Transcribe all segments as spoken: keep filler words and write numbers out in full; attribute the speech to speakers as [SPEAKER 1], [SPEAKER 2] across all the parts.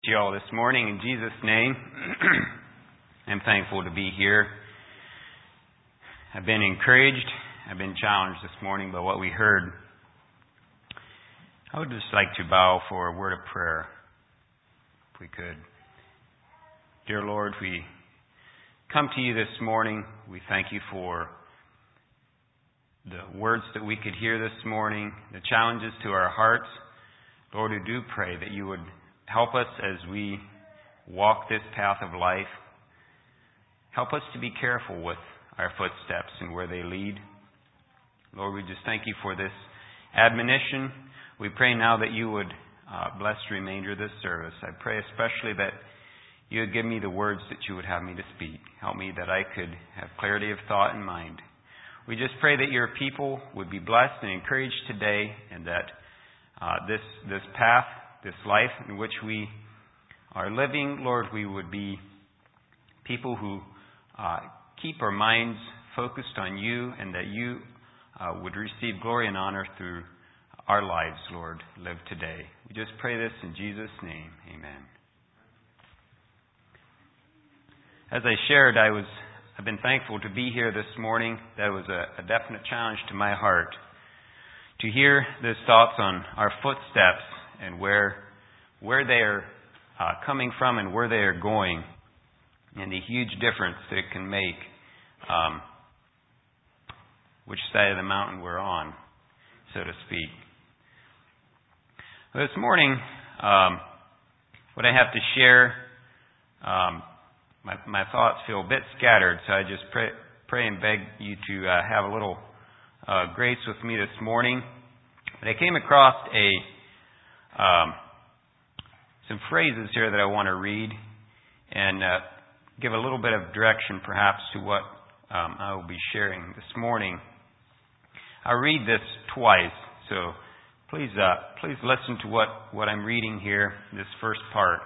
[SPEAKER 1] you all this morning in Jesus' name. I'm thankful to be here. I've been encouraged. I've been challenged this morning by what we heard. I would just like to bow for a word of prayer, if we could. Dear Lord, we come to you this morning. We thank you for the words that we could hear this morning, the challenges to our hearts. Lord, we do pray that you would help us as we walk this path of life. Help us to be careful with our footsteps and where they lead. Lord, we just thank you for this admonition. We pray now that you would uh, bless the remainder of this service. I pray especially that you would give me the words that you would have me to speak. Help me that I could have clarity of thought and mind. We just pray that your people would be blessed and encouraged today, and that uh, this this path, this life in which we are living, Lord, we would be people who uh, keep our minds focused on you, and that you uh, would receive glory and honor through our lives, Lord, live today. We just pray this in Jesus' name. Amen. As I shared, I was, I've been thankful to be here this morning. That was a, a definite challenge to my heart. To hear those thoughts on our footsteps and where where they are uh, coming from and where they are going, and the huge difference that it can make, um, which side of the mountain we're on, so to speak. Well, this morning, um, what I have to share, um, my, my thoughts feel a bit scattered, so I just pray, pray and beg you to uh, have a little uh, grace with me this morning. But I came across a um, some phrases here that I want to read and uh, give a little bit of direction perhaps to what um, I will be sharing this morning. I'll read this twice, so please uh, please listen to what, what I'm reading here, this first part.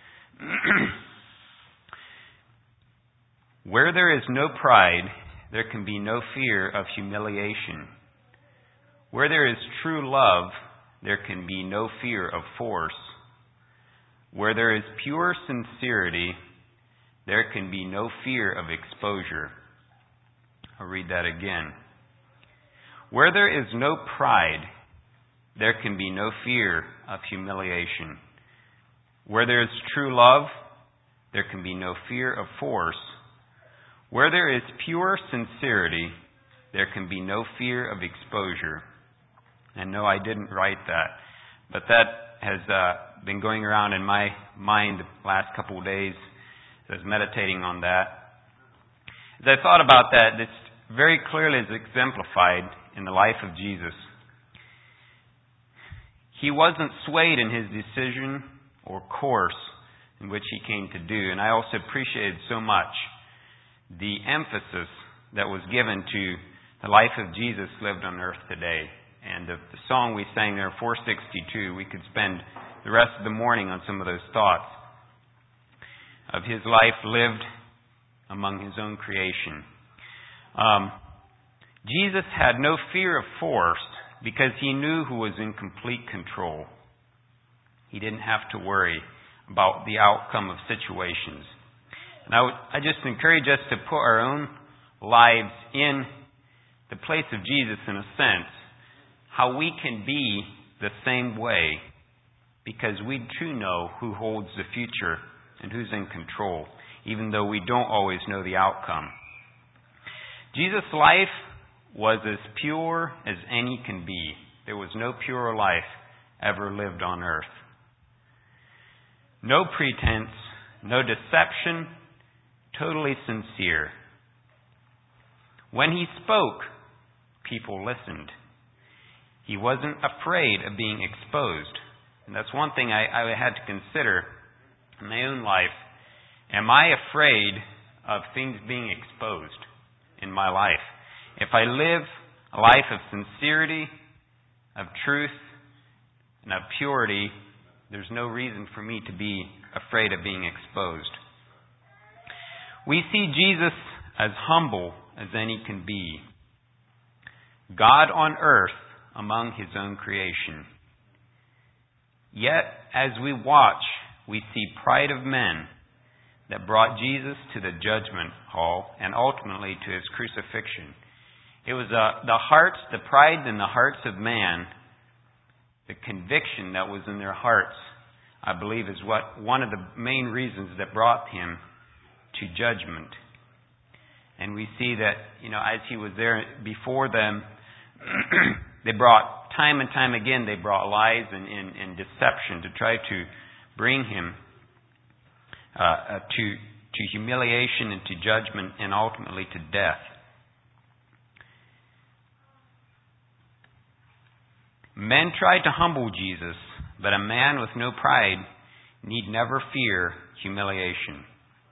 [SPEAKER 1] Where there is no pride, there can be no fear of humiliation. Where there is true love, there can be no fear of force. Where there is pure sincerity, there can be no fear of exposure. I'll read that again. Where there is no pride, there can be no fear of humiliation. Where there is true love, there can be no fear of force. Where there is pure sincerity, there can be no fear of exposure. And no, I didn't write that, but that has uh, been going around in my mind the last couple of days. I was meditating on that. As I thought about that, this very clearly is exemplified in the life of Jesus. He wasn't swayed in his decision or course in which he came to do. And I also appreciated so much the emphasis that was given to the life of Jesus lived on earth today. And the, the song we sang there, four sixty-two, we could spend the rest of the morning on some of those thoughts of his life lived among his own creation. Um, Jesus had no fear of force because he knew who was in complete control. He didn't have to worry about the outcome of situations. And I, would, I just encourage us to put our own lives in the place of Jesus in a sense, how we can be the same way because we too know who holds the future and who's in control, even though we don't always know the outcome. Jesus' life was as pure as any can be. There was no purer life ever lived on earth. No pretense, no deception, totally sincere. When he spoke, people listened. He wasn't afraid of being exposed. And that's one thing I, I had to consider in my own life. Am I afraid of things being exposed in my life? If I live a life of sincerity, of truth, and of purity, there's no reason for me to be afraid of being exposed. We see Jesus as humble as any can be. God on earth among his own creation. Yet, as we watch we see pride of men that brought Jesus to the judgment hall and ultimately to his crucifixion. It was uh, the hearts, the pride in the hearts of man, the conviction that was in their hearts, I believe, is what one of the main reasons that brought him to judgment. And we see that, you know, as he was there before them, they brought, time and time again, they brought lies and, and, and deception to try to bring him uh, to, to humiliation and to judgment and ultimately to death. Men tried to humble Jesus, but a man with no pride need never fear humiliation.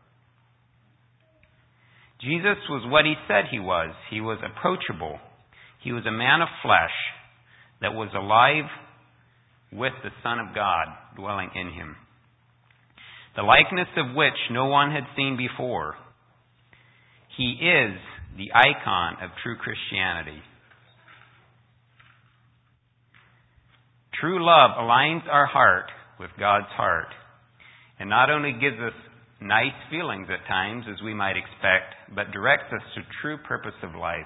[SPEAKER 1] Jesus was what he said he was. He was approachable. He was a man of flesh that was alive with the Son of God dwelling in him, the likeness of which no one had seen before. He is the icon of true Christianity. True love aligns our heart with God's heart and not only gives us nice feelings at times, as we might expect, but directs us to true purpose of life.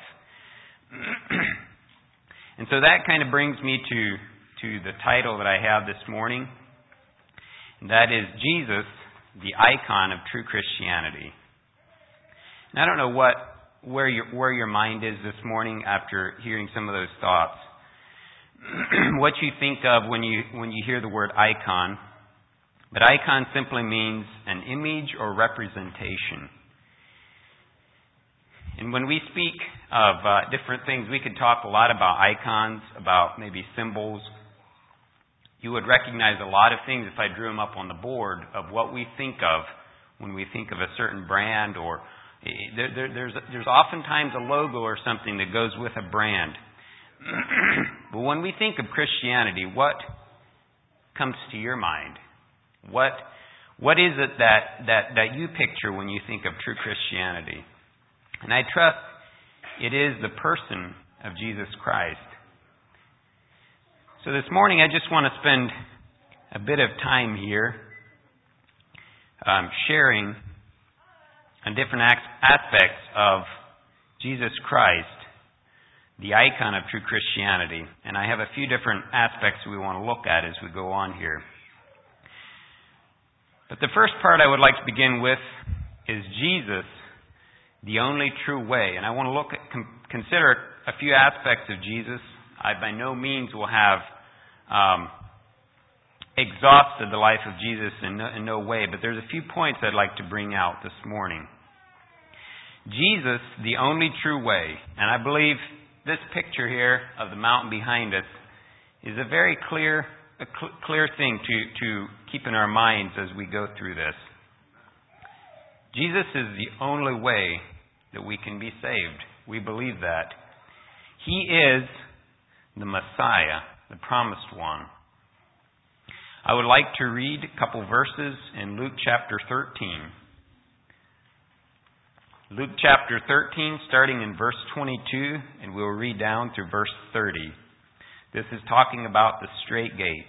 [SPEAKER 1] And so that kind of brings me to, to the title that I have this morning. And that is Jesus, the icon of true Christianity. And I don't know what where your where your mind is this morning after hearing some of those thoughts. What you think of when you when you hear the word icon. But icon simply means an image or representation. And when we speak of uh, different things, we could talk a lot about icons, about maybe symbols. You would recognize a lot of things if I drew them up on the board of what we think of when we think of a certain brand, or there, there, there's there's oftentimes a logo or something that goes with a brand. But when we think of Christianity, what comes to your mind? What what is it that, that, that you picture when you think of true Christianity? And I trust it is the person of Jesus Christ. So this morning I just want to spend a bit of time here um, sharing on different aspects of Jesus Christ, the icon of true Christianity. And I have a few different aspects we want to look at as we go on here. But the first part I would like to begin with is Jesus, the only true way. And I want to look at, consider a few aspects of Jesus. I by no means will have um, exhausted the life of Jesus in no, in no way, but there's a few points I'd like to bring out this morning. Jesus, the only true way. And I believe this picture here of the mountain behind us is a very clear a cl- clear thing to, to keep in our minds as we go through this. Jesus is the only way that we can be saved. We believe that. He is the Messiah, the promised one. I would like to read a couple verses in Luke chapter thirteen. Luke chapter thirteen, starting in verse twenty-two, and we'll read down through verse thirty. This is talking about the straight gate.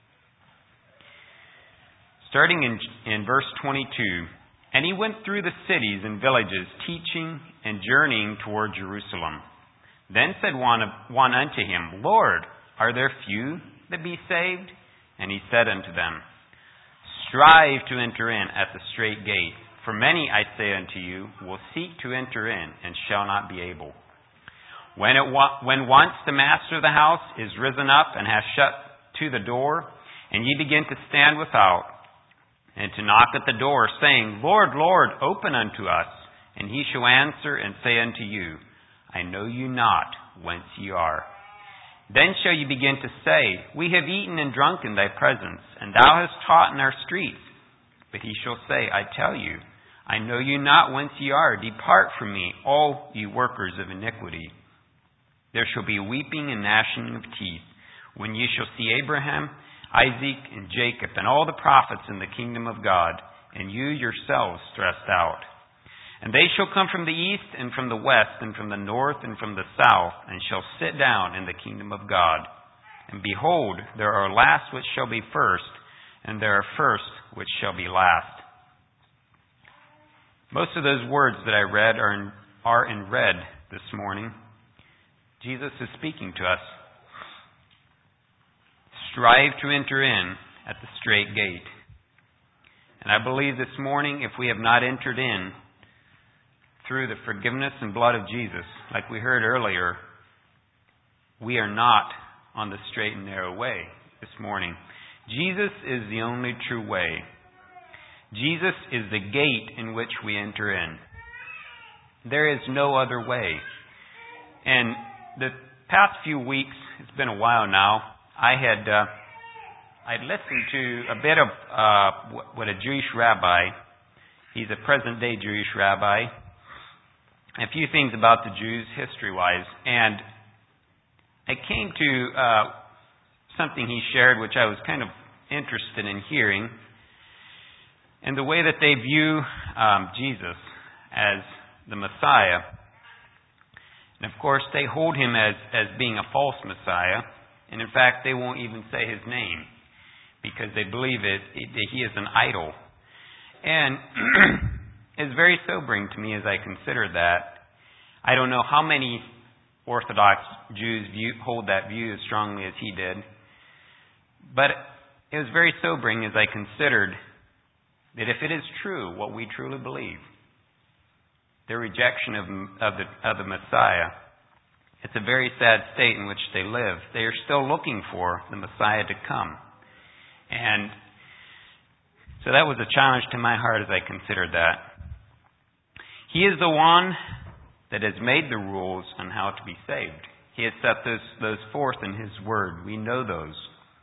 [SPEAKER 1] Starting in, in verse twenty-two, and he went through the cities and villages, teaching and journeying toward Jerusalem. Then said one, of, one unto him, Lord, are there few that be saved? And he said unto them, Strive to enter in at the straight gate. For many, I say unto you, will seek to enter in, and shall not be able. When it when once the master of the house is risen up and has shut to the door, and ye begin to stand without, and to knock at the door, saying, Lord, Lord, open unto us, and he shall answer and say unto you, I know you not whence ye are. Then shall ye begin to say, We have eaten and drunk in thy presence, and thou hast taught in our streets. But he shall say, I tell you, I know you not whence ye are. Depart from me, all ye workers of iniquity. There shall be weeping and gnashing of teeth, when ye shall see Abraham, Isaac, and Jacob, and all the prophets in the kingdom of God, and you yourselves thrust out. And they shall come from the east, and from the west, and from the north, and from the south, and shall sit down in the kingdom of God. And behold, there are last which shall be first, and there are first which shall be last. Most of those words that I read are in, are in red this morning. Jesus is speaking to us. Strive to enter in at the strait gate. And I believe this morning, if we have not entered in through the forgiveness and blood of Jesus, like we heard earlier, we are not on the straight and narrow way this morning. Jesus is the only true way. Jesus is the gate in which we enter in. There is no other way. And the past few weeks, it's been a while now, I had uh, I'd listened to a bit of uh, what a Jewish rabbi, he's a present-day Jewish rabbi, a few things about the Jews history-wise, and I came to uh, something he shared which I was kind of interested in hearing, and the way that they view um, Jesus as the Messiah. And of course, they hold him as, as being a false Messiah, and in fact, they won't even say his name because they believe it, it that he is an idol. And it's very sobering to me as I consider that. I don't know how many Orthodox Jews view, hold that view as strongly as he did, but it was very sobering as I considered that if it is true, what we truly believe, their rejection of, of, the, of the Messiah, it's a very sad state in which they live. They are still looking for the Messiah to come. And so that was a challenge to my heart as I considered that. He is the one that has made the rules on how to be saved. He has set those, those forth in His Word. We know those.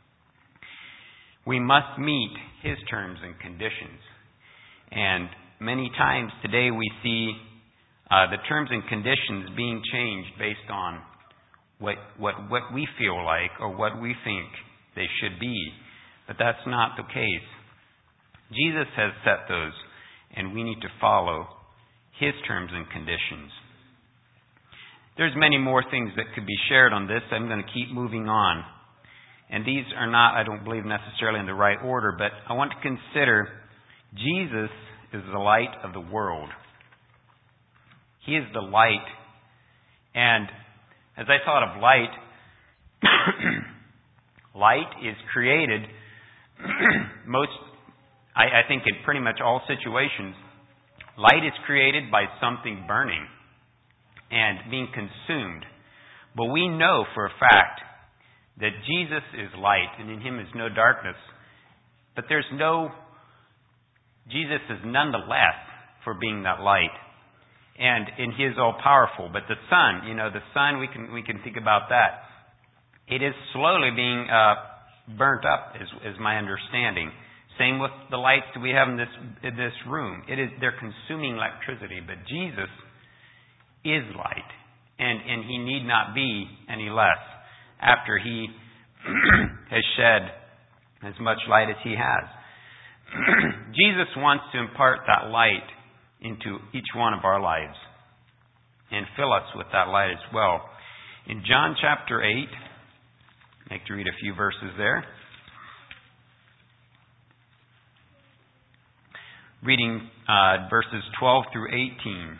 [SPEAKER 1] We must meet His terms and conditions. And many times today we see uh, the terms and conditions being changed based on what, what, what we feel like or what we think they should be. But that's not the case. Jesus has set those, and we need to follow His terms and conditions. There's many more things that could be shared on this. I'm going to keep moving on. And these are not, I don't believe, necessarily in the right order, but I want to consider Jesus is the light of the world. He is the light. And as I thought of light, light is created most, I, I think in pretty much all situations, light is created by something burning and being consumed. But we know for a fact that Jesus is light and in Him is no darkness. But there's no, Jesus is nonetheless for being that light. And in He is all powerful. But the sun, you know, the sun, we can we can think about that. It is slowly being uh, burnt up, is, is my understanding. Same with the lights that we have in this in this room. It is they're consuming electricity, but Jesus is light, and and He need not be any less after He has shed as much light as He has. Jesus wants to impart that light into each one of our lives and fill us with that light as well. In John chapter eight, I'd like to read a few verses there. Reading uh, verses twelve through eighteen.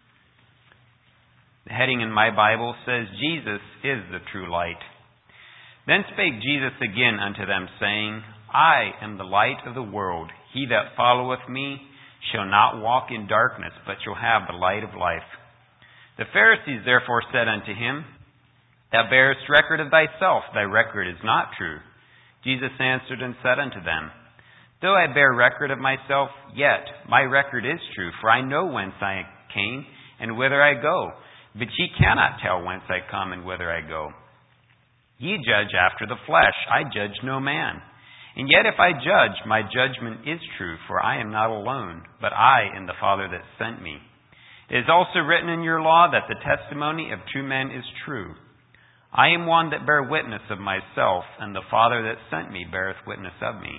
[SPEAKER 1] The heading in my Bible says, Jesus is the true light. Then spake Jesus again unto them, saying, I am the light of the world. He that followeth me shall not walk in darkness, but shall have the light of life. The Pharisees therefore said unto him, Thou bearest record of thyself, thy record is not true. Jesus answered and said unto them, Though I bear record of myself, yet my record is true, for I know whence I came and whither I go. But ye cannot tell whence I come and whither I go. Ye judge after the flesh, I judge no man. And yet if I judge, my judgment is true, for I am not alone, but I and the Father that sent me. It is also written in your law that the testimony of true men is true. I am one that bear witness of myself, and the Father that sent me beareth witness of me.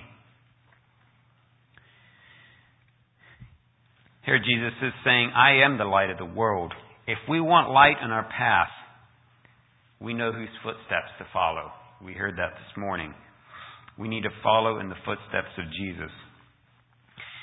[SPEAKER 1] Here Jesus is saying, I am the light of the world. If we want light in our path, we know whose footsteps to follow. We heard that this morning. We need to follow in the footsteps of Jesus.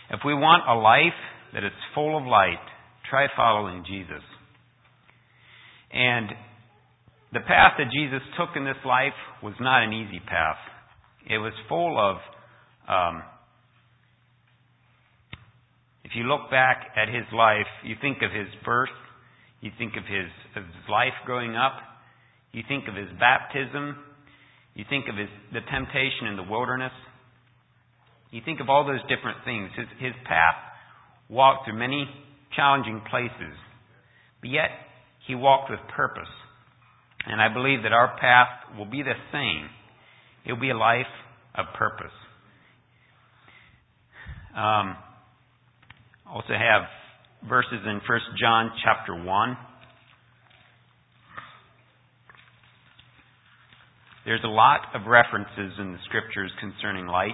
[SPEAKER 1] If we want a life that is full of light, try following Jesus. And the path that Jesus took in this life was not an easy path. It was full of, um, if you look back at his life, you think of his birth, you think of his, of his life growing up, you think of his baptism, you think of his, the temptation in the wilderness, you think of all those different things. His, his path walked through many challenging places, but yet he walked with purpose. And I believe that our path will be the same. It will be a life of purpose. Um, also have verses in First John chapter one. There's a lot of references in the scriptures concerning light.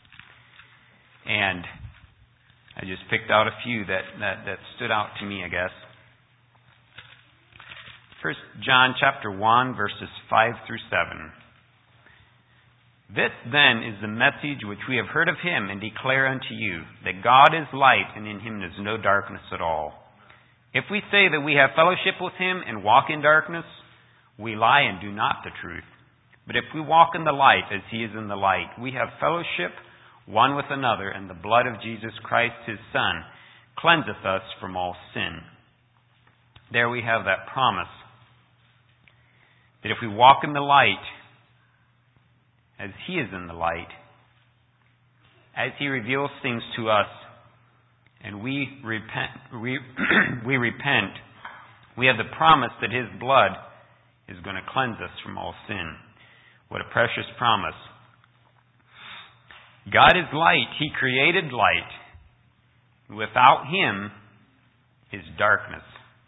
[SPEAKER 1] And I just picked out a few that, that, that stood out to me, I guess. First John chapter one, verses five through seven. This then is the message which we have heard of him and declare unto you, that God is light, and in him is no darkness at all. If we say that we have fellowship with him and walk in darkness, we lie and do not the truth. But if we walk in the light as he is in the light, we have fellowship one with another, and the blood of Jesus Christ his Son cleanseth us from all sin. There we have that promise, that if we walk in the light as he is in the light, as he reveals things to us, and we repent, we, we repent, we have the promise that his blood is going to cleanse us from all sin. What a precious promise. God is light. He created light. Without him is darkness.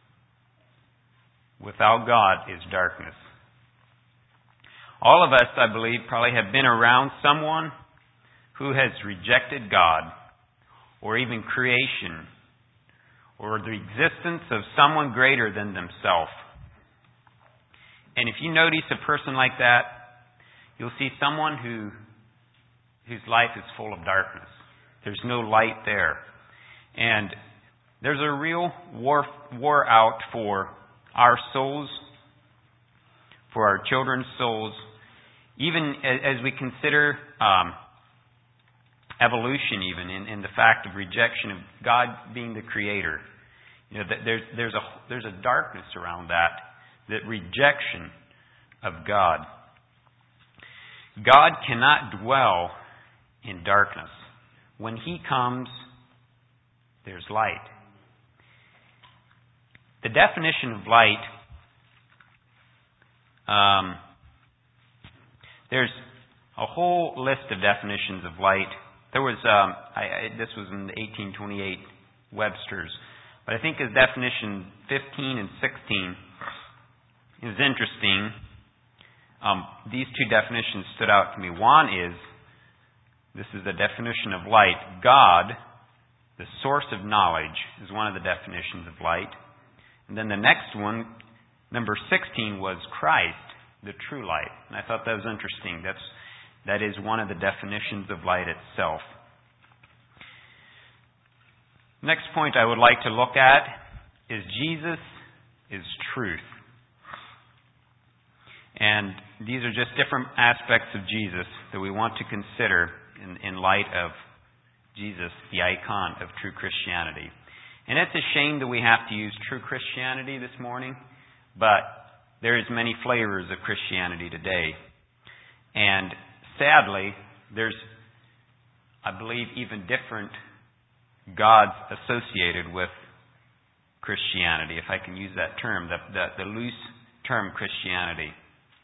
[SPEAKER 1] Without God is darkness. All of us, I believe, probably have been around someone who has rejected God, or even creation, or the existence of someone greater than themselves. And if you notice a person like that, you'll see someone who whose life is full of darkness. There's no light there. And there's a real war, war out for our souls, for our children's souls, even as we consider um, evolution, even in, in the fact of rejection of God being the creator. You know, there's there's a there's a darkness around that, that rejection of God. God cannot dwell in darkness. When he comes, there's light. The definition of light, um, there's a whole list of definitions of light. There was, um, I, I, this was in the eighteen twenty-eight Webster's, but I think his definition fifteen and sixteen is interesting. Um, these two definitions stood out to me. One is, this is the definition of light. God, the source of knowledge, is one of the definitions of light. And then the next one, number sixteen, was Christ, the true light. And I thought that was interesting. That's, that is one of the definitions of light itself. Next point I would like to look at is Jesus is truth. And these are just different aspects of Jesus that we want to consider in, in light of Jesus, the icon of true Christianity. And it's a shame that we have to use true Christianity this morning, but there is many flavors of Christianity today. And sadly, there's, I believe, even different gods associated with Christianity, if I can use that term, the, the, the loose term Christianity.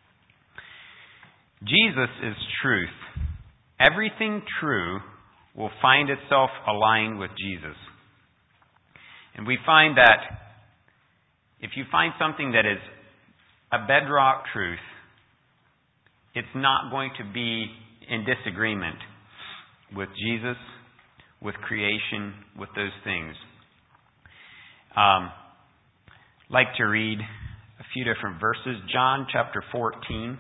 [SPEAKER 1] Jesus is truth. Everything true will find itself aligned with Jesus. And we find that if you find something that is a bedrock truth, it's not going to be in disagreement with Jesus, with creation, with those things. Um, I'd like to read a few different verses. John chapter fourteen.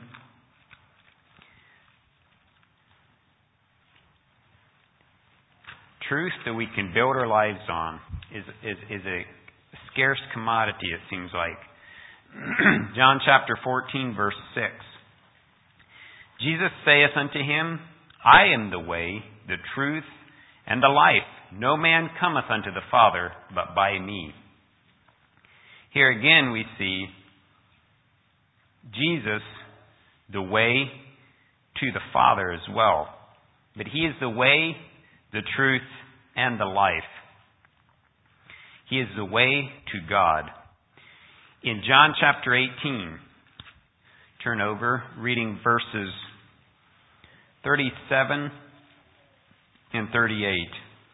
[SPEAKER 1] truth that we can build our lives on is, is, is a scarce commodity, it seems like. John chapter fourteen, verse six. Jesus saith unto him, I am the way, the truth, and the life. No man cometh unto the Father but by me. Here again we see Jesus, the way to the Father as well. But He is the way, the truth, and the life. He is the way to God. In John chapter eighteen, turn over, reading verses thirty-seven and thirty-eight.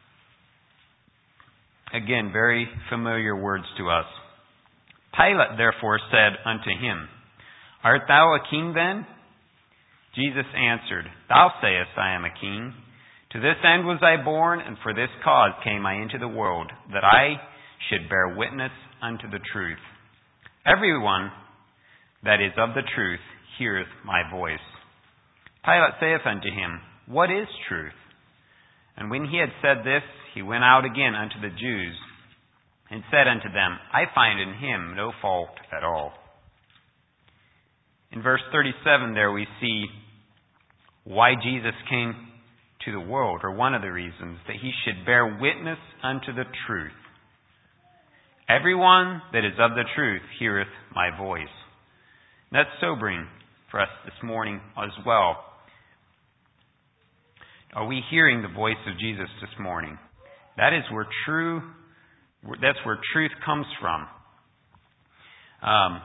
[SPEAKER 1] Again, very familiar words to us. Pilate therefore said unto him, Art thou a king then? Jesus answered, Thou sayest, I am a king. To this end was I born, and for this cause came I into the world, that I should bear witness unto the truth. Everyone that is of the truth heareth my voice. Pilate saith unto him, What is truth? And when he had said this, he went out again unto the Jews, and said unto them, I find in him no fault at all. In verse thirty-seven there we see why Jesus came to the world, or one of the reasons, that he should bear witness unto the truth. Everyone that is of the truth heareth my voice. That's sobering for us this morning as well. Are we hearing the voice of Jesus this morning? That is where true, that's where truth comes from. Um,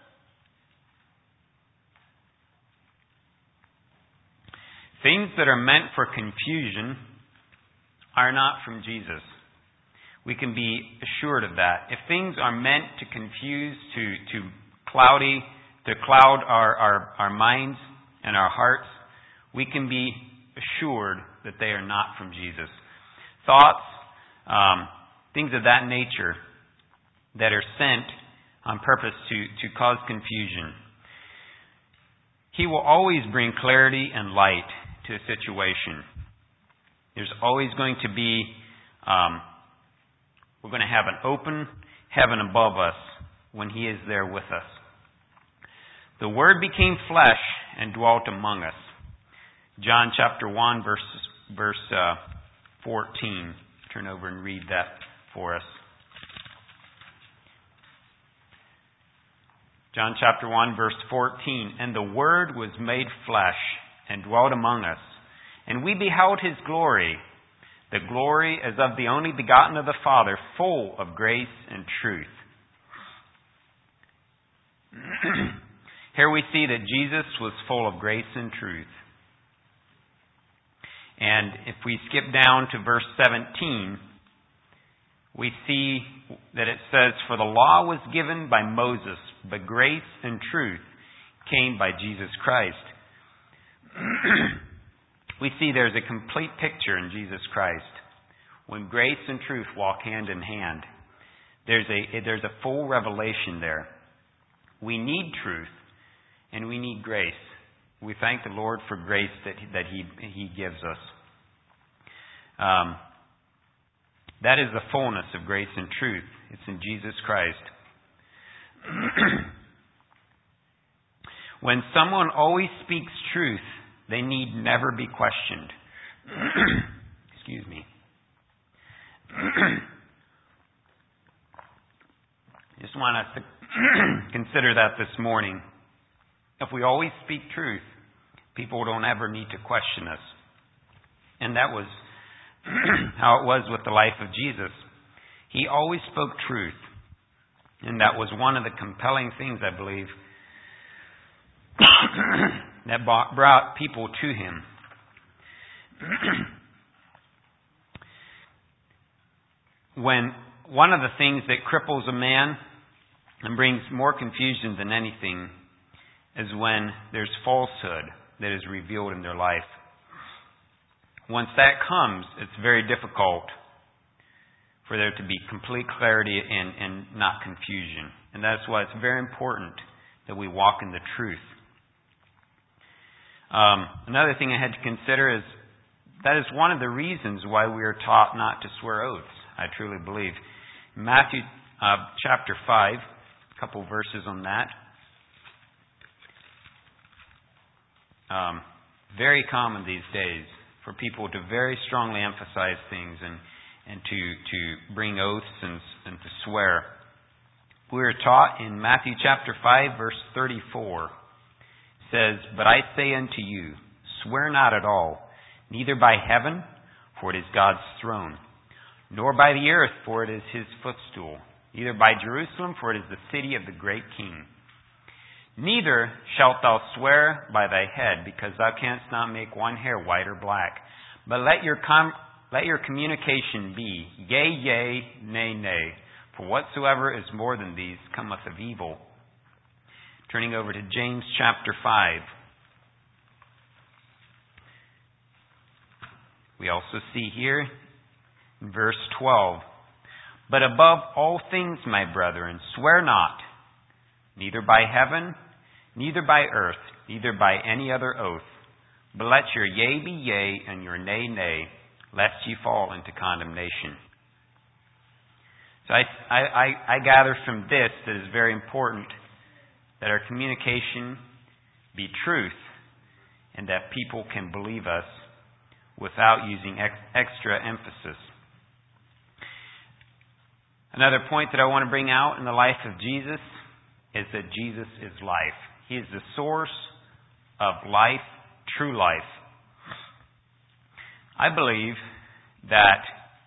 [SPEAKER 1] things that are meant for confusion are not from Jesus. We can be assured of that. If things are meant to confuse, to, to cloudy, to cloud our, our, our minds and our hearts, we can be assured that they are not from Jesus. Thoughts, um, things of that nature that are sent on purpose to, to cause confusion. He will always bring clarity and light to a situation. There's always going to be, um, we're going to have an open heaven above us when He is there with us. The Word became flesh and dwelt among us. John chapter one, verse, verse uh, fourteen. Turn over and read that for us. John chapter one, verse fourteen. And the Word was made flesh and dwelt among us. And we beheld His glory, the glory as of the only begotten of the Father, full of grace and truth. Here we see that Jesus was full of grace and truth. And if we skip down to verse seventeen, we see that it says, For the law was given by Moses, but grace and truth came by Jesus Christ. We see there's a complete picture in Jesus Christ. When grace and truth walk hand in hand, there's a, there's a full revelation there. We need truth and we need grace. We thank the Lord for grace that, that He, He gives us. Um, that is the fullness of grace and truth. It's in Jesus Christ. When someone always speaks truth, they need never be questioned. Excuse me. Just want us to consider that this morning. If we always speak truth, people don't ever need to question us. And that was how it was with the life of Jesus. He always spoke truth. And that was one of the compelling things, I believe, that brought people to Him. When one of the things that cripples a man and brings more confusion than anything is when there's falsehood that is revealed in their life. Once that comes, it's very difficult for there to be complete clarity and, and not confusion. And that's why it's very important that we walk in the truth. Um, another thing I had to consider is that is one of the reasons why we are taught not to swear oaths, I truly believe. Matthew uh, chapter five, a couple verses on that. Um, very common these days for people to very strongly emphasize things and, and to, to bring oaths and, and to swear. We are taught in Matthew chapter five, verse thirty-four. It says, "But I say unto you, swear not at all, neither by heaven, for it is God's throne, nor by the earth, for it is his footstool, neither by Jerusalem, for it is the city of the great King. Neither shalt thou swear by thy head, because thou canst not make one hair white or black. But let your com- let your communication be yea, yea, nay, nay. For whatsoever is more than these cometh of evil." Turning over to James chapter five. We also see here in verse twelve, "But above all things, my brethren, swear not, neither by heaven, neither by earth, neither by any other oath. But let your yea be yea, and your nay, nay, lest ye fall into condemnation." So I, I, I gather from this that it is very important that our communication be truth and that people can believe us without using ex, extra emphasis. Another point that I want to bring out in the life of Jesus is that Jesus is life. He is the source of life, true life. I believe that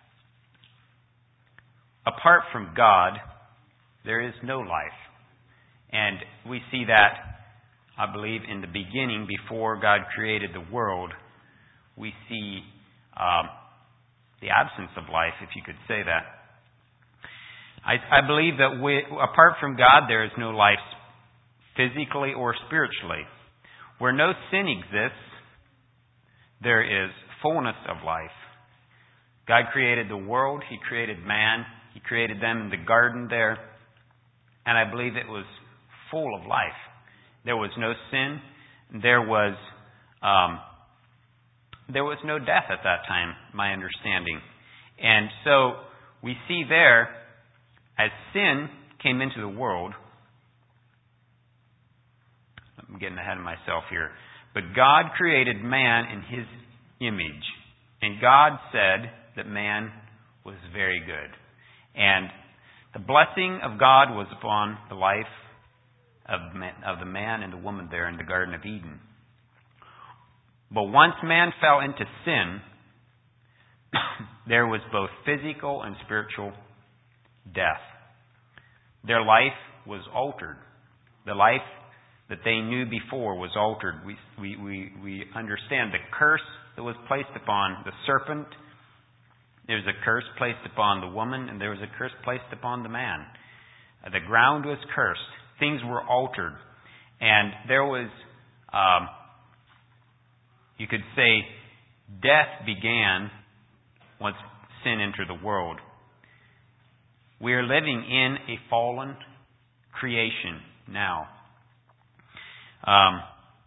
[SPEAKER 1] apart from God, there is no life. And we see that, I believe, in the beginning, before God created the world, we see um, the absence of life, if you could say that. I, I believe that we, apart from God, there is no life physically or spiritually. Where no sin exists, there is fullness of life. God created the world. He created man. He created them in the garden there. And I believe it was full of life. There was no sin. There was um, there was no death at that time, my understanding. And so we see there, as sin came into the world, I'm getting ahead of myself here, but God created man in his image. And God said that man was very good. And the blessing of God was upon the life of, man, of the man and the woman there in the Garden of Eden. But once man fell into sin, there was both physical and spiritual death. Their life was altered. The life that they knew before was altered. We, we, we, we understand the curse that was placed upon the serpent. There was a curse placed upon the woman, and there was a curse placed upon the man. Uh, the ground was cursed. Things were altered. And there was, um, you could say, death began once sin entered the world. We are living in a fallen creation now. Um,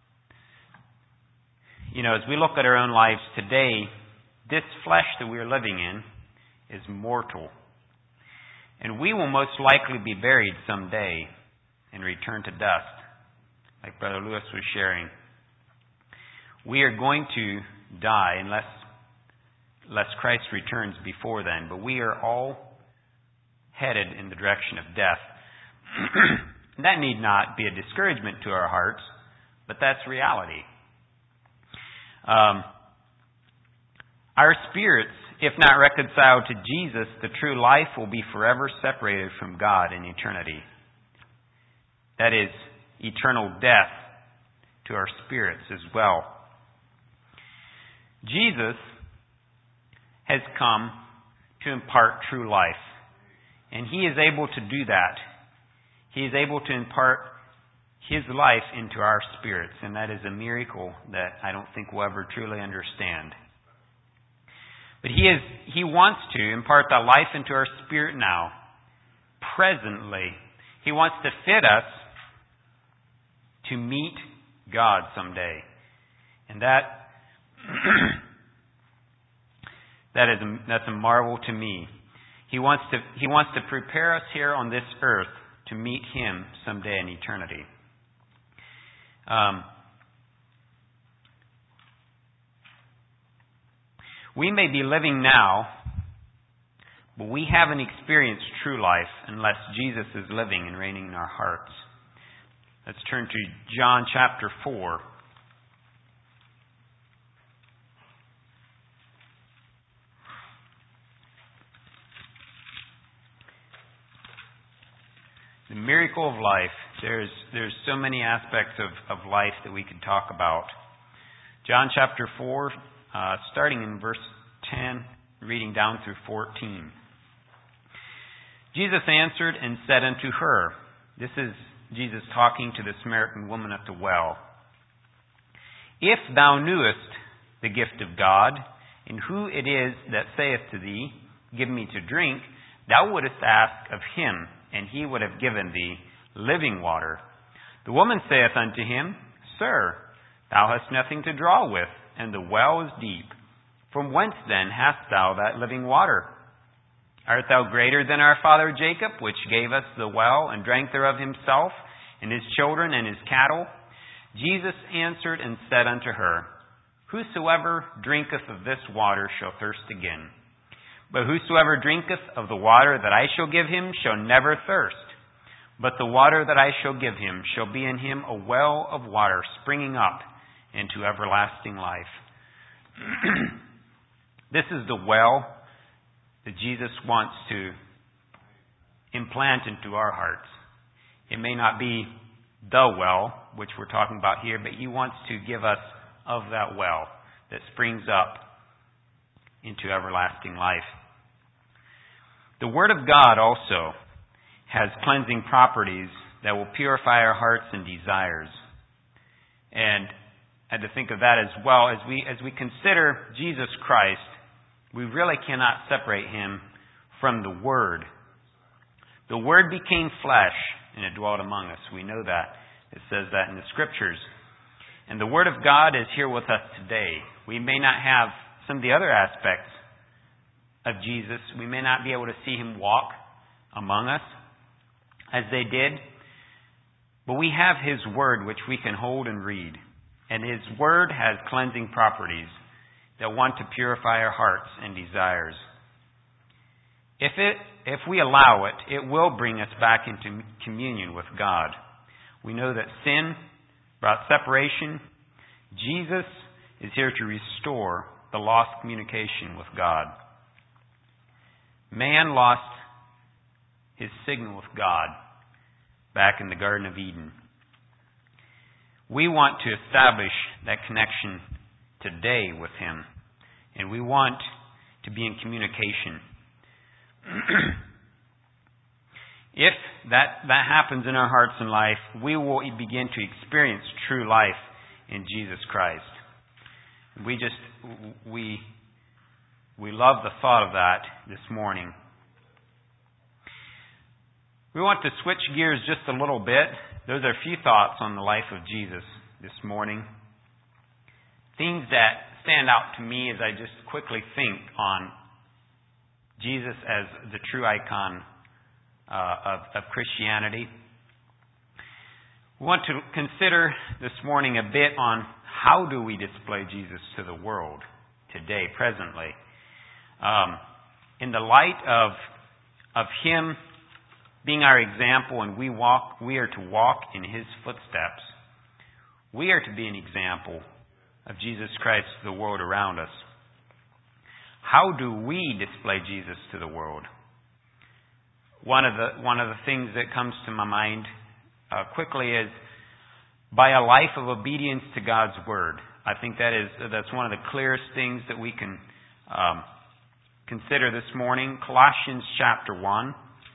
[SPEAKER 1] you know, as we look at our own lives today, this flesh that we are living in is mortal. And we will most likely be buried someday and return to dust, like Brother Lewis was sharing. We are going to die unless, unless Christ returns before then. But we are all headed in the direction of death. That need not be a discouragement to our hearts, but that's reality. Um, our spirits, if not reconciled to Jesus, the true life will be forever separated from God in eternity. That is eternal death to our spirits as well. Jesus has come to impart true life, and He is able to do that. He is able to impart His life into our spirits, and that is a miracle that I don't think we'll ever truly understand. But He is He wants to impart that life into our spirit now, presently. He wants to fit us to meet God someday. And that That is a, that's a marvel to me. He wants to He wants to prepare us here on this earth to meet Him someday in eternity. Um, we may be living now, but we haven't experienced true life unless Jesus is living and reigning in our hearts. Let's turn to John chapter four. The miracle of life. There's there's so many aspects of, of life that we could talk about. John chapter four, uh, starting in verse ten, reading down through fourteen. Jesus answered and said unto her, this is Jesus talking to the Samaritan woman at the well, if thou knewest the gift of God, and who it is that saith to thee, give me to drink, thou wouldest ask of him, and he would have given thee living water. The woman saith unto him, Sir, thou hast nothing to draw with, and the well is deep. From whence then hast thou that living water? Art thou greater than our father Jacob, which gave us the well, and drank thereof himself, and his children, and his cattle? Jesus answered and said unto her, Whosoever drinketh of this water shall thirst again. But whosoever drinketh of the water that I shall give him shall never thirst. But the water that I shall give him shall be in him a well of water springing up into everlasting life. This is the well that Jesus wants to implant into our hearts. It may not be the well, which we're talking about here, but He wants to give us of that well that springs up into everlasting life. The Word of God also has cleansing properties that will purify our hearts and desires. And I had to think of that as well. As we as we consider Jesus Christ, we really cannot separate Him from the Word. The Word became flesh and it dwelt among us. We know that. It says that in the Scriptures. And the Word of God is here with us today. We may not have some of the other aspects of Jesus. We may not be able to see Him walk among us as they did. But we have His Word which we can hold and read. And His Word has cleansing properties that want to purify our hearts and desires. If it, if we allow it, it will bring us back into communion with God. We know that sin brought separation. Jesus is here to restore the lost communication with God. Man lost his signal with God back in the Garden of Eden. We want to establish that connection today with Him. And we want to be in communication. If that, that happens in our hearts and life, we will begin to experience true life in Jesus Christ. We just, we, we love the thought of that this morning. We want to switch gears just a little bit. Those are a few thoughts on the life of Jesus this morning. Things that stand out to me as I just quickly think on Jesus as the true icon uh, of, of Christianity. We want to consider this morning a bit on how do we display Jesus to the world today, presently. Um, in the light of of Him being our example, and we walk, we are to walk in His footsteps. We are to be an example of Jesus Christ to the world around us. How do we display Jesus to the world? One of the one of the things that comes to my mind uh, quickly is by a life of obedience to God's Word. I think that is that's one of the clearest things that we can um, consider this morning. Colossians chapter one.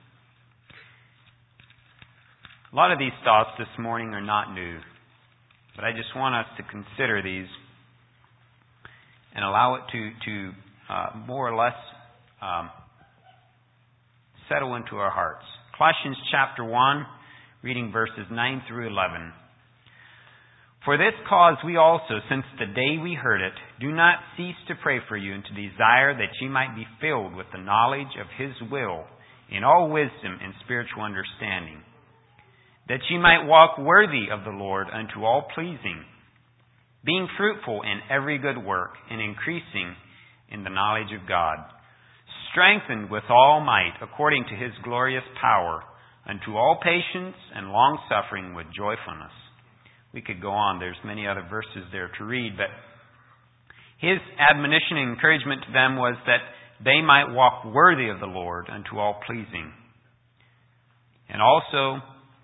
[SPEAKER 1] A lot of these thoughts this morning are not new, but I just want us to consider these and allow it to, to uh, more or less um, settle into our hearts. Colossians chapter one, reading verses nine through eleven. For this cause we also, since the day we heard it, do not cease to pray for you and to desire that ye might be filled with the knowledge of His will in all wisdom and spiritual understanding, that ye might walk worthy of the Lord unto all pleasing, being fruitful in every good work and increasing in the knowledge of God, strengthened with all might according to His glorious power, unto all patience and long-suffering with joyfulness. We could go on. There's many other verses there to read, but his admonition and encouragement to them was that they might walk worthy of the Lord unto all pleasing. And also,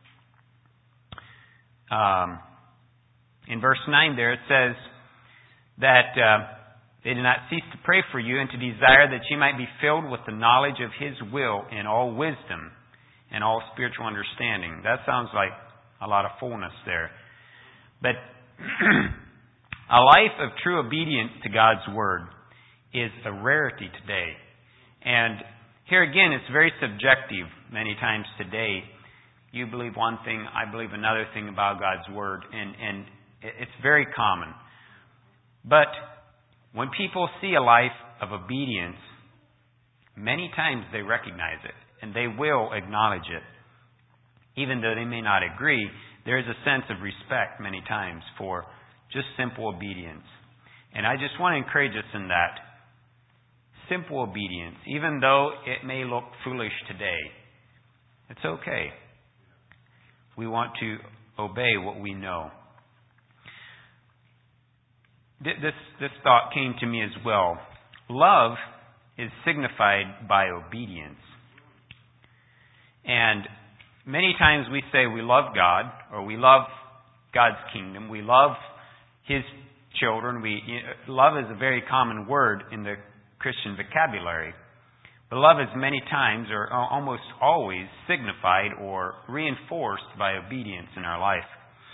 [SPEAKER 1] um, in verse nine there, it says that uh, they did not cease to pray for you and to desire that ye might be filled with the knowledge of His will in all wisdom and all spiritual understanding. That sounds like a lot of fullness there. But a life of true obedience to God's Word is a rarity today. And here again, it's very subjective many times today. You believe one thing, I believe another thing about God's Word, and, and it's very common. But when people see a life of obedience, many times they recognize it, and they will acknowledge it. Even though they may not agree, there is a sense of respect many times for just simple obedience. And I just want to encourage us in that. Simple obedience, even though it may look foolish today, it's okay. We want to obey what we know. This, this thought came to me as well. Love is signified by obedience. And many times we say we love God, or we love God's kingdom, we love His children. We you know, love is a very common word in the Christian vocabulary. But love is many times, or almost always, signified or reinforced by obedience in our life.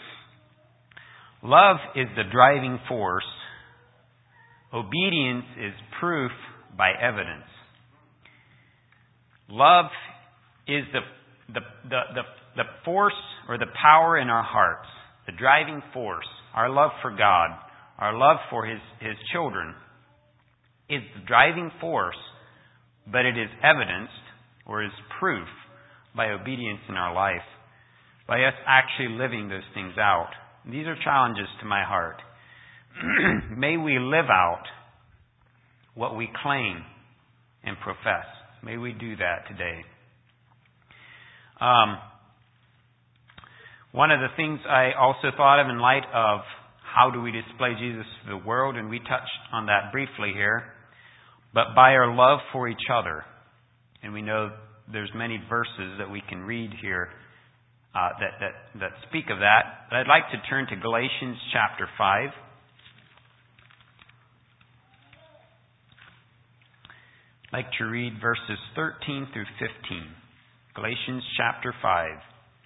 [SPEAKER 1] Love is the driving force. Obedience is proof by evidence. Love is the The, the, the, the force or the power in our hearts, the driving force, our love for God, our love for His, His children, is the driving force, but it is evidenced or is proof by obedience in our life, by us actually living those things out. These are challenges to my heart. May we live out what we claim and profess. May we do that today. Um, one of the things I also thought of in light of how do we display Jesus to the world, and we touched on that briefly here, but by our love for each other. And we know there's many verses that we can read here uh, that, that, that speak of that. But I'd like to turn to Galatians chapter five. I'd like to read verses thirteen through fifteen. Galatians chapter five.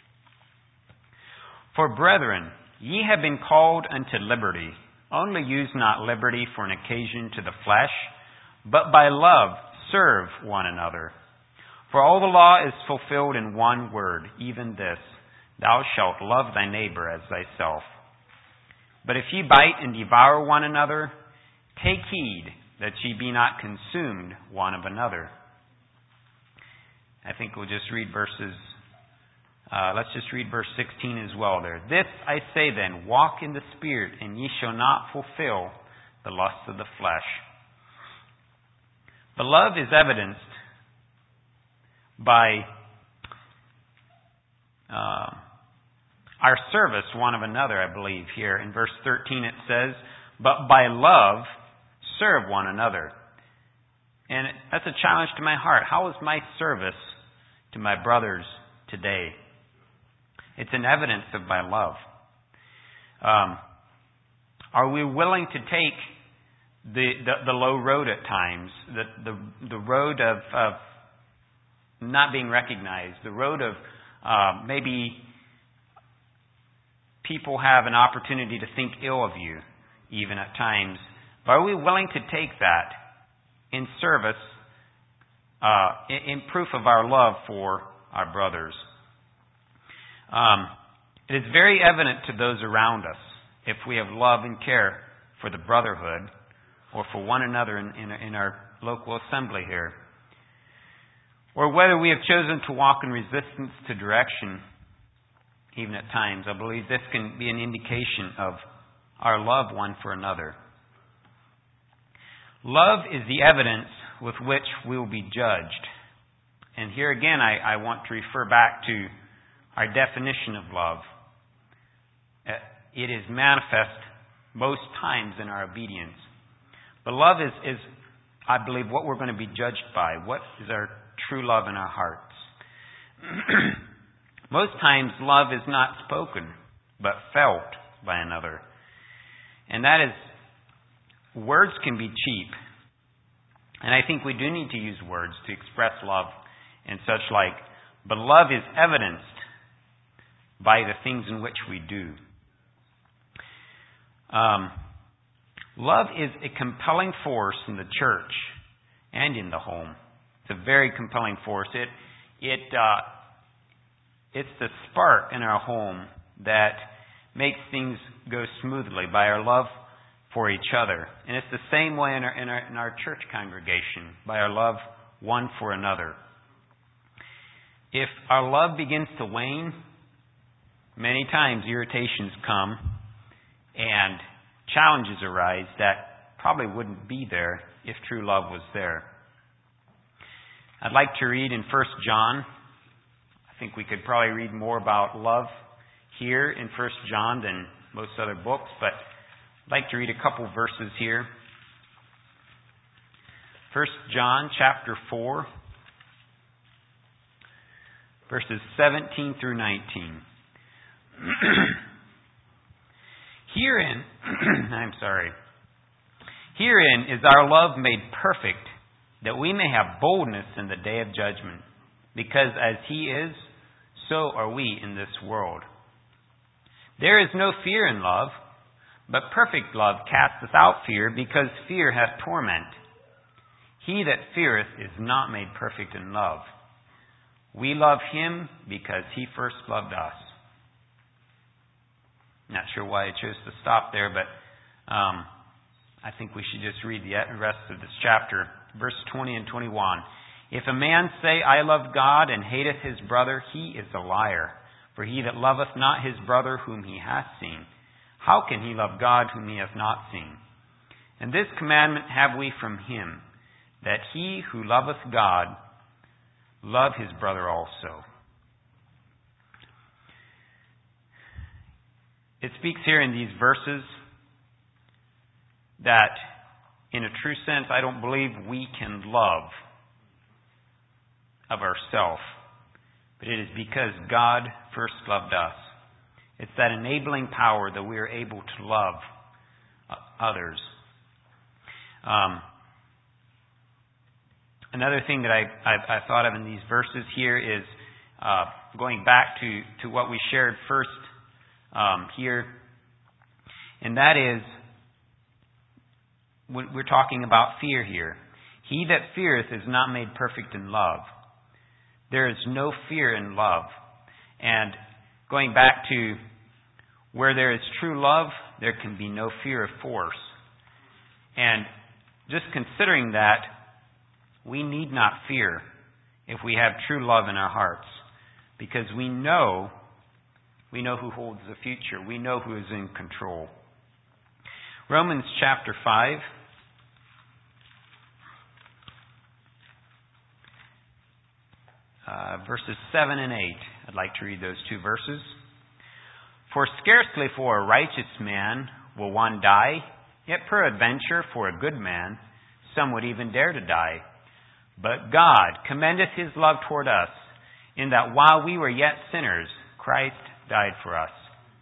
[SPEAKER 1] For brethren, ye have been called unto liberty. Only use not liberty for an occasion to the flesh, but by love serve one another. For all the law is fulfilled in one word, even this, thou shalt love thy neighbor as thyself. But if ye bite and devour one another, take heed that ye be not consumed one of another. I think we'll just read verses, uh, let's just read verse sixteen as well there. This I say then, walk in the Spirit, and ye shall not fulfill the lusts of the flesh. The love is evidenced by uh, our service one of another, I believe, here. In verse thirteen it says, but by love serve one another. And that's a challenge to my heart. How is my service to my brothers today? It's an evidence of my love. Um, are we willing to take the, the, the low road at times, the, the, the road of, of not being recognized, the road of uh, maybe people have an opportunity to think ill of you, even at times. But are we willing to take that in service, uh, in, in proof of our love for our brothers? Um, it is very evident to those around us if we have love and care for the brotherhood or for one another in, in, in our local assembly here, or whether we have chosen to walk in resistance to direction, even at times, I believe this can be an indication of our love one for another. Love is the evidence with which we will be judged. And here again, I, I want to refer back to our definition of love. It is manifest most times in our obedience. But love is, is, I believe, what we're going to be judged by. What is our true love in our hearts? Most times, love is not spoken, but felt by another. And that is, words can be cheap. And I think we do need to use words to express love and such like. But love is evidenced by the things in which we do. Um, love is a compelling force in the church and in the home. It's a very compelling force. It, it, uh, it's the spark in our home that makes things go smoothly by our love for each other. And it's the same way in our, in our, in our church congregation, by our love one for another. If our love begins to wane, many times irritations come and challenges arise that probably wouldn't be there if true love was there. I'd like to read in First John. I think we could probably read more about love here in First John than most other books, but I'd like to read a couple verses here. First John chapter four, verses seventeen through nineteen. Herein, I'm sorry. Herein is our love made perfect, that we may have boldness in the day of judgment. Because as He is, so are we in this world. There is no fear in love, but perfect love casteth out fear, because fear hath torment. He that feareth is not made perfect in love. We love Him because He first loved us. Not sure why I chose to stop there, but um, I think we should just read the rest of this chapter. Verse twenty and twenty-one. If a man say, I love God, and hateth his brother, he is a liar. For he that loveth not his brother whom he hath seen, how can he love God whom he hath not seen? And this commandment have we from Him, that he who loveth God love his brother also. It speaks here in these verses that, in a true sense, I don't believe we can love of ourselves. But it is because God first loved us. It's that enabling power that we are able to love others. Um, another thing that I, I, I thought of in these verses here is uh, going back to, to what we shared first um, here. And that is, we're talking about fear here. He that feareth is not made perfect in love. There is no fear in love. And going back to where there is true love, there can be no fear of force. And just considering that, we need not fear if we have true love in our hearts. Because we know, we know who holds the future. We know who is in control. Romans chapter five. Uh, verses seven and eight. I'd like to read those two verses. For scarcely for a righteous man will one die, yet peradventure for a good man some would even dare to die. But God commendeth His love toward us, in that while we were yet sinners, Christ died for us.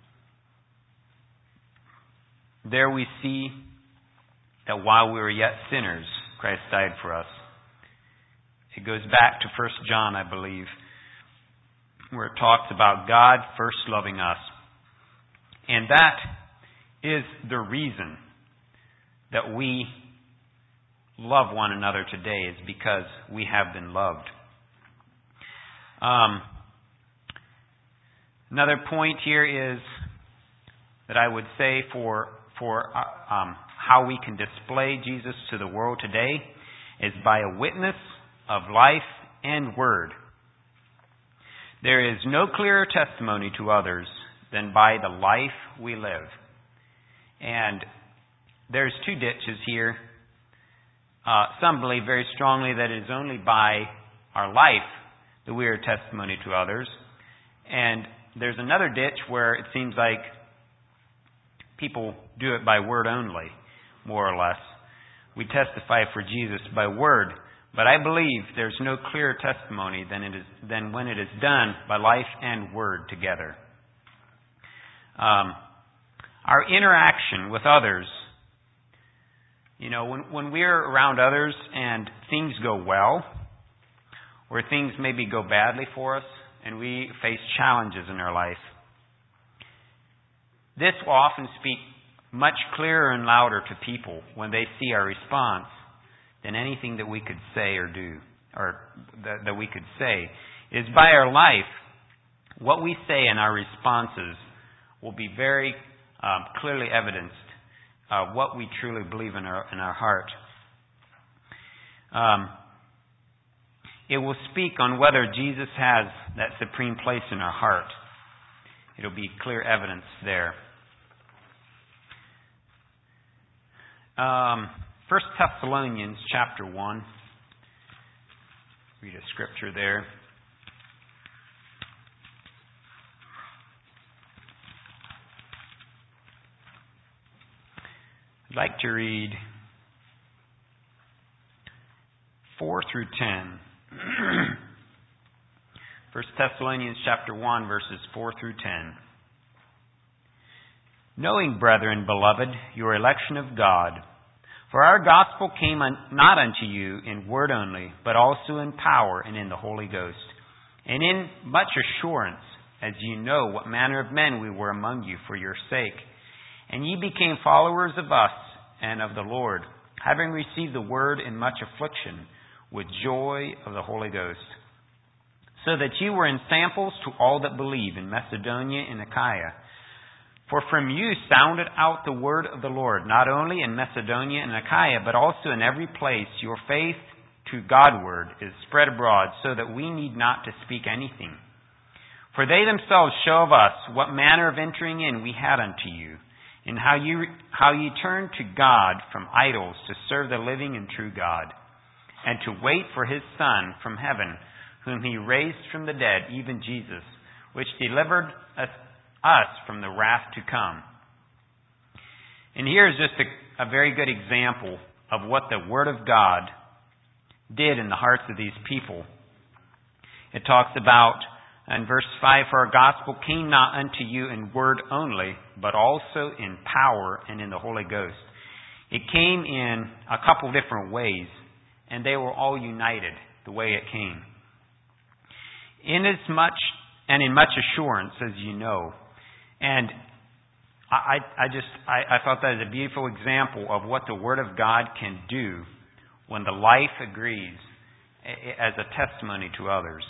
[SPEAKER 1] There we see that while we were yet sinners, Christ died for us. It goes back to First John, I believe, where it talks about God first loving us. And that is the reason that we love one another today, is because we have been loved. Um, another point here is that I would say for for uh, um, how we can display Jesus to the world today is by a witness of life and word. There is no clearer testimony to others than by the life we live. And there's two ditches here. Uh, some believe very strongly that it is only by our life that we are a testimony to others. And there's another ditch where it seems like people do it by word only, more or less. We testify for Jesus by word. But I believe there's no clearer testimony than it is than when it is done by life and word together. Um, our interaction with others, you know, when, when we're around others and things go well, or things maybe go badly for us, and we face challenges in our life, this will often speak much clearer and louder to people when they see our response than anything that we could say or do, or that, that we could say. Is by our life, what we say and our responses will be very um, clearly evidenced of what we truly believe in our in our heart. Um, it will speak on whether Jesus has that supreme place in our heart. It'll be clear evidence there. Um, First Thessalonians chapter one. Read a scripture there. I'd like to read four through ten. First Thessalonians chapter one, verses four through ten. Knowing, brethren, beloved, your election of God, for our gospel came un- not unto you in word only, but also in power and in the Holy Ghost, and in much assurance, as you know what manner of men we were among you for your sake. And ye became followers of us and of the Lord, having received the word in much affliction, with joy of the Holy Ghost, so that ye were ensamples to all that believe in Macedonia and Achaia. For from you sounded out the word of the Lord, not only in Macedonia and Achaia, but also in every place your faith to Godward is spread abroad, so that we need not to speak anything. For they themselves show of us what manner of entering in we had unto you, and how you how ye turned to God from idols to serve the living and true God, and to wait for his Son from heaven, whom he raised from the dead, even Jesus, which delivered us us from the wrath to come. And here is just a, a very good example of what the Word of God did in the hearts of these people. It talks about, in verse five, for our gospel came not unto you in word only, but also in power and in the Holy Ghost. It came in a couple different ways, and they were all united the way it came. Inasmuch and in much assurance, as you know. And I, I just I, I thought that is a beautiful example of what the Word of God can do when the life agrees as a testimony to others.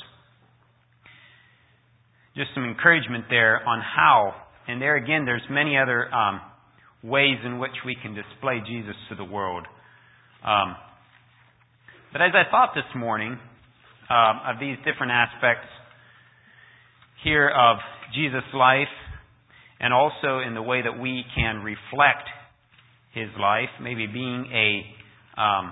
[SPEAKER 1] Just some encouragement there on how, and there again, there's many other um, ways in which we can display Jesus to the world. Um, but as I thought this morning um, of these different aspects here of Jesus' life, and also in the way that we can reflect his life, maybe being a, um,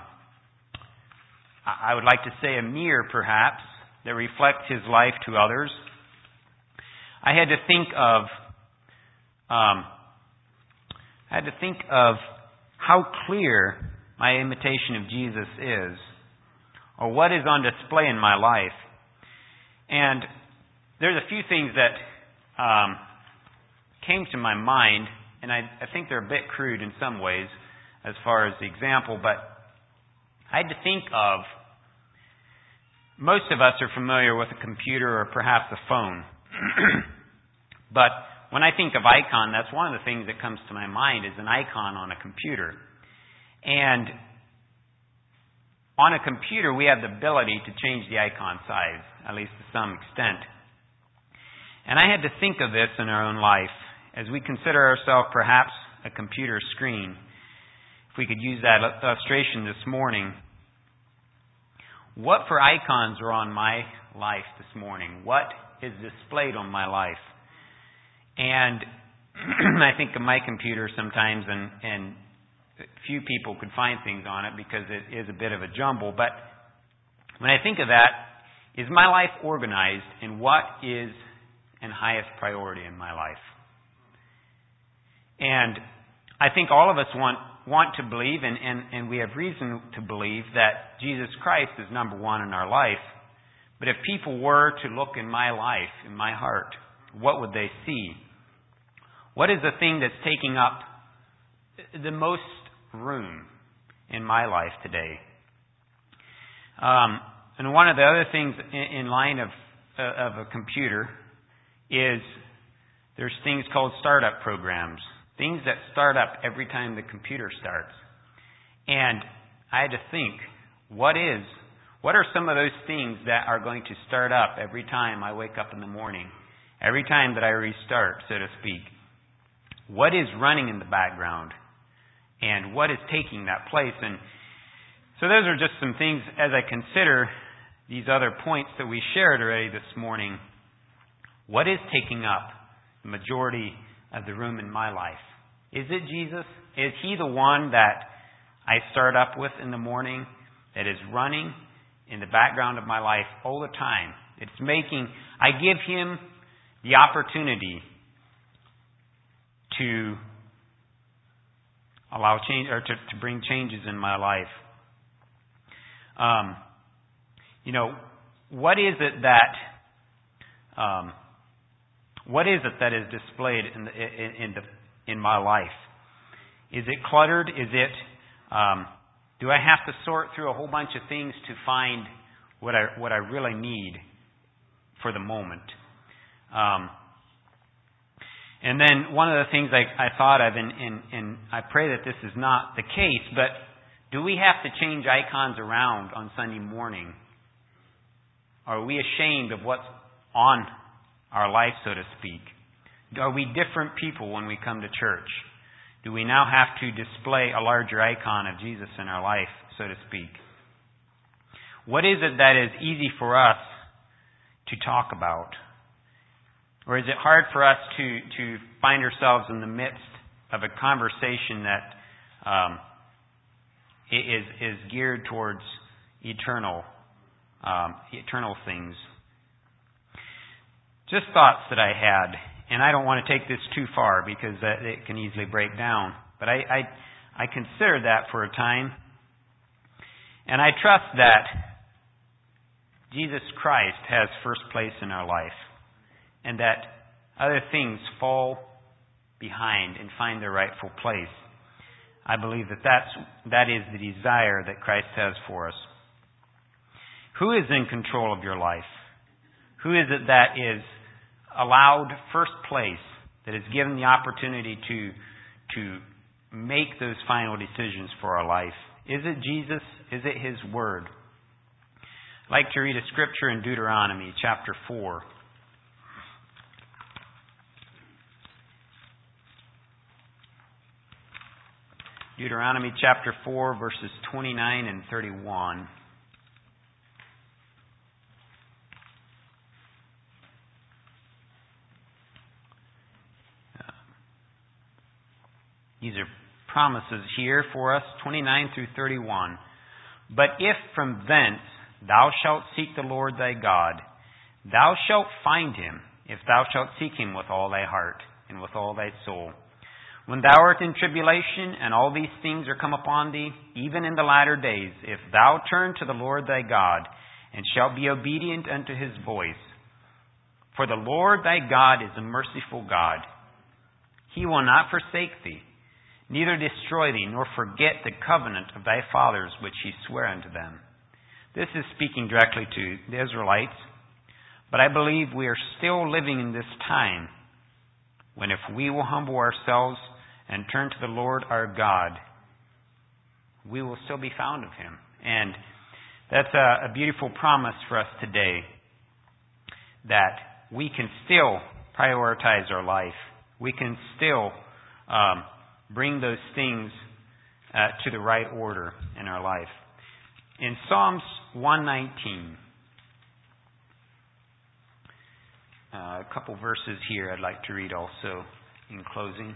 [SPEAKER 1] I would like to say a mirror perhaps, that reflects his life to others. I had to think of, um, I had to think of how clear my imitation of Jesus is, or what is on display in my life. And there's a few things that um, came to my mind, and I, I think they're a bit crude in some ways as far as the example, but I had to think of, most of us are familiar with a computer or perhaps a phone. But when I think of icon, that's one of the things that comes to my mind is an icon on a computer. And on a computer, we have the ability to change the icon size, at least to some extent. And I had to think of this in our own life as we consider ourselves perhaps a computer screen, if we could use that illustration this morning, what for icons are on my life this morning? What is displayed on my life? And I think of my computer sometimes, and, and few people could find things on it because it is a bit of a jumble. But when I think of that, is my life organized in what is in highest priority in my life? And I think all of us want want to believe, and, and, and we have reason to believe, that Jesus Christ is number one in our life. But if people were to look in my life, in my heart, what would they see? What is the thing that's taking up the most room in my life today? Um, and one of the other things in, in line of uh, of a computer is there's things called startup programs. Things that start up every time the computer starts. And I had to think, what is, what are some of those things that are going to start up every time I wake up in the morning? Every time that I restart, so to speak. What is running in the background? And what is taking that place? And so those are just some things as I consider these other points that we shared already this morning. What is taking up the majority of the room in my life? Is it Jesus? Is He the one that I start up with in the morning, that is running in the background of my life all the time? It's making, I give Him the opportunity to allow change, or to, to bring changes in my life. Um, you know, what is it that um, What is it that is displayed in the, in, in the in my life? Is it cluttered? Is it? Um, do I have to sort through a whole bunch of things to find what I what I really need for the moment? Um, and then one of the things I, I thought of, and, and, and I pray that this is not the case, but do we have to change icons around on Sunday morning? Are we ashamed of what's on our life, so to speak? Are we different people when we come to church? Do we now have to display a larger icon of Jesus in our life, so to speak? What is it that is easy for us to talk about? Or is it hard for us to, to find ourselves in the midst of a conversation that um, is, is geared towards eternal, um, eternal things? Just thoughts that I had, and I don't want to take this too far because it can easily break down. But I, I, I consider that for a time, and I trust that Jesus Christ has first place in our life, and that other things fall behind and find their rightful place. I believe that that's, that is the desire that Christ has for us. Who is in control of your life? Who is it that is allowed first place, that is given the opportunity to, to make those final decisions for our life? Is it Jesus? Is it His Word? I'd like to read a scripture in Deuteronomy chapter four. Deuteronomy chapter four, verses twenty-nine and thirty-one. These are promises here for us, twenty-nine through thirty-one. But if from thence thou shalt seek the Lord thy God, thou shalt find Him, if thou shalt seek Him with all thy heart and with all thy soul. When thou art in tribulation, and all these things are come upon thee, even in the latter days, if thou turn to the Lord thy God, and shalt be obedient unto His voice. For the Lord thy God is a merciful God. He will not forsake thee, neither destroy thee, nor forget the covenant of thy fathers which He sware unto them. This is speaking directly to the Israelites, but I believe we are still living in this time when if we will humble ourselves and turn to the Lord our God, we will still be found of Him. And that's a, a beautiful promise for us today, that we can still prioritize our life. we can still um, bring those things uh, to the right order in our life. In Psalms one nineteen, uh, a couple verses here I'd like to read also in closing.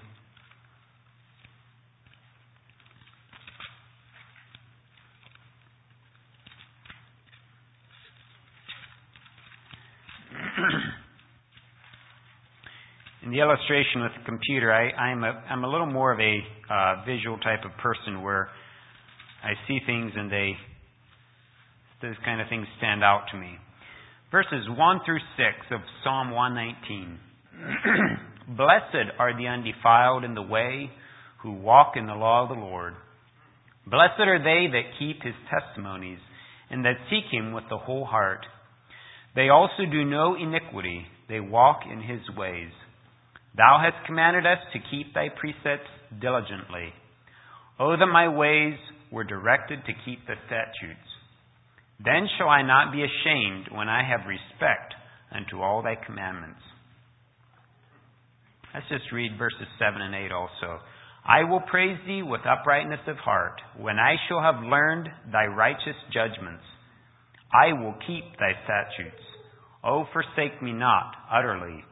[SPEAKER 1] In the illustration with the computer, I, I'm, a, I'm a little more of a uh, visual type of person where I see things and they, those kind of things stand out to me. Verses one through six of Psalm one nineteen. Blessed are the undefiled in the way who walk in the law of the Lord. Blessed are they that keep His testimonies and that seek Him with the whole heart. They also do no iniquity. They walk in His ways. Thou hast commanded us to keep Thy precepts diligently. O that my ways were directed to keep the statutes. Then shall I not be ashamed when I have respect unto all Thy commandments. Let's just read verses seven and eight also. I will praise Thee with uprightness of heart, when I shall have learned Thy righteous judgments. I will keep Thy statutes. O forsake me not utterly.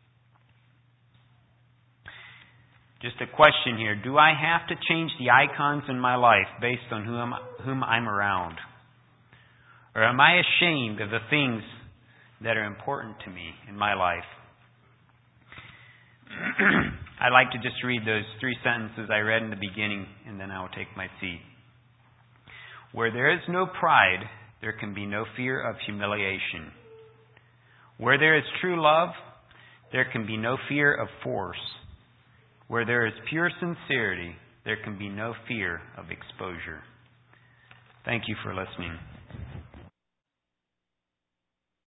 [SPEAKER 1] Just a question here. Do I have to change the icons in my life based on whom, whom I'm around? Or am I ashamed of the things that are important to me in my life? I'd like to just read those three sentences I read in the beginning, and then I will take my seat. Where there is no pride, there can be no fear of humiliation. Where there is true love, there can be no fear of force. Where there is pure sincerity, there can be no fear of exposure. Thank you for listening.